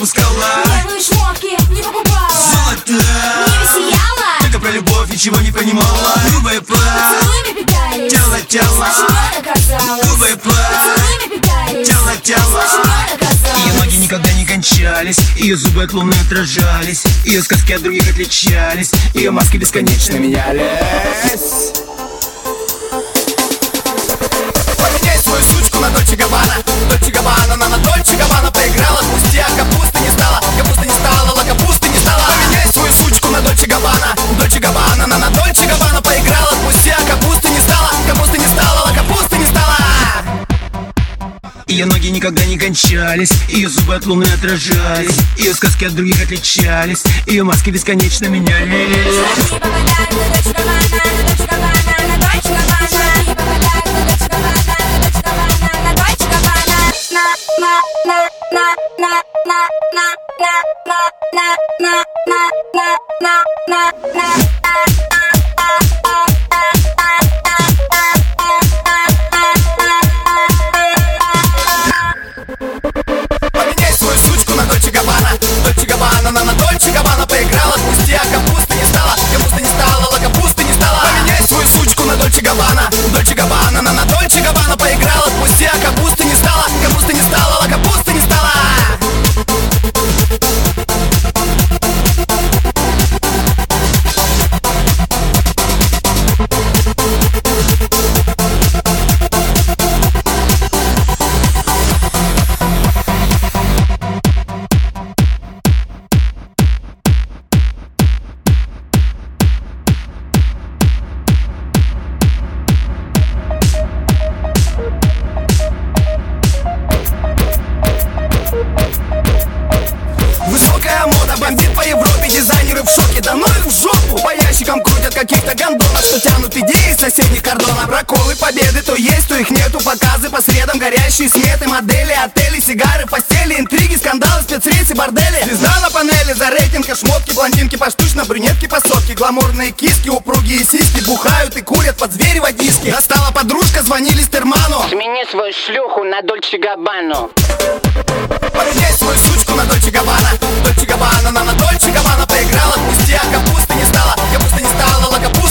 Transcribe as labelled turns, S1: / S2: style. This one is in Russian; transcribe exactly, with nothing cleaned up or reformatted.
S1: выпускала.
S2: Первые шмотки не покупала.
S1: Золото
S2: Не висела.
S1: только про любовь ничего не понимала. Грубая пла,
S2: Поцелуями питались.
S1: тело, тело.
S2: Смачно оказалось.
S1: Грубая пла,
S2: Поцелуями питались.
S1: тело, тело.
S2: Смачно оказалось.
S1: Ее ноги никогда не кончались, ее зубы от луны отражались, ее сказки от других отличались, ее маски бесконечно менялись. Поменяй свою сучку на Дольче Габбана. Дольче Габбана, на Дольче Габбана поиграла, пусти, а капусты не стала, капусты не стала, ла капусты не стала. Поменяй свою сучку на Дольче Габбана. Дольче Габбана, на Дольче Габбана поиграла, пусти, а капусты не стала, капусты не стала, ла капусты не стала. Ее ноги никогда не кончались, ее зубы от луны отражались, ее сказки от других отличались, ее маски бесконечно менялись. Поменяй свою сучку на Дольче Габбана. Дольче Габбана, на Дольче Габбана поиграла, пусти, а капусты не стала, капусты не стала, ла капусты не стала. Поменяй свою сучку на Дольче Габбана. Дольче Габбана, на Дольче Габбана поиграла, пусти, а капусты не стала, капусты не стала, ла капусты не стала. Высокая мода, бомбит по Европе, дизайнеры в шоке, да ну их в жопу. По ящикам крутят каких-то гондонов, что тянут идеи из соседних кордонов. Проколы, победы, то есть, то их нету. Показы по средам, горящие сметы, модели, отели, сигары, постели, интриги, скандалы, спецрейсы, бордели. Звезда на панели, за рейтинг, шмотки, блондинки поштучно, брюнетки по сотке. Гламурные киски, упругие сиськи, бухают и курят под зверь водиски. Достала подружка, звонили Стерману.
S3: Смени свою шлюху на Дольче Габбану.
S1: Поменяй свою сучку на Дольче Габбана. Дольче Габбана, на Дольче Габбана поиграла, пусти, а капусты не стала, капусты не стала, ла капусты